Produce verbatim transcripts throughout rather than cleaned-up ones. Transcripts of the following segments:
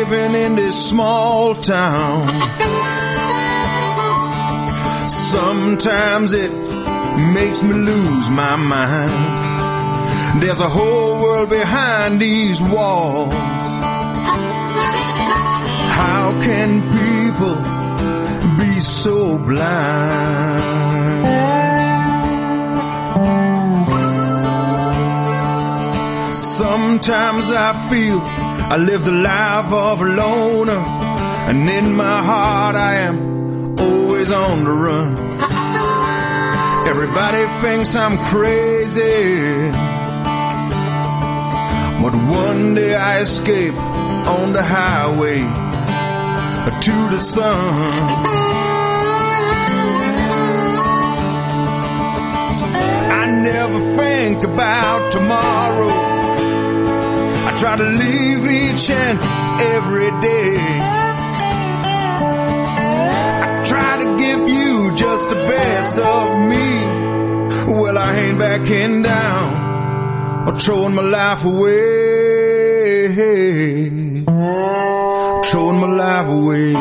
living in this small town. Sometimes it makes me lose my mind. There's a whole world behind these walls. How can people be so blind? Sometimes I feel I live the life of a loner, and in my heart I am always on the run. Everybody thinks I'm crazy, but one day I escape on the highway to the sun. I never think about tomorrow. I try to live each and every day. I try to give you just the best of me. Well, I ain't backing down or throwing my life away. Throwing my life away.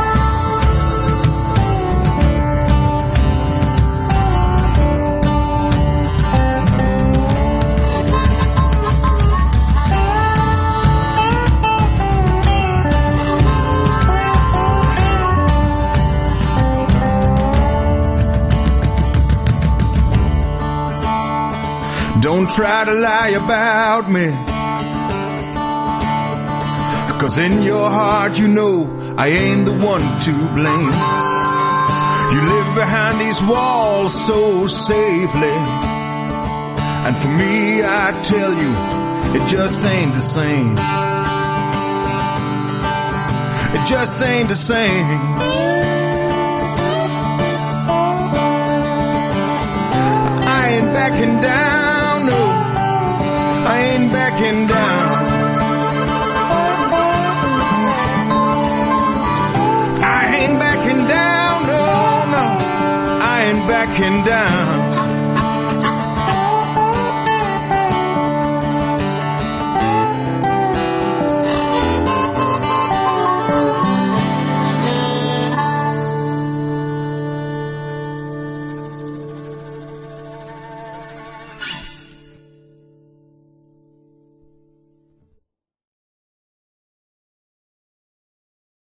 Don't try to lie about me, 'cause in your heart you know I ain't the one to blame. You live behind these walls so safely, and for me I tell you, it just ain't the same. It just ain't the same. I ain't backing down, no, I ain't backing down. I ain't backing down, no, no, I ain't backing down.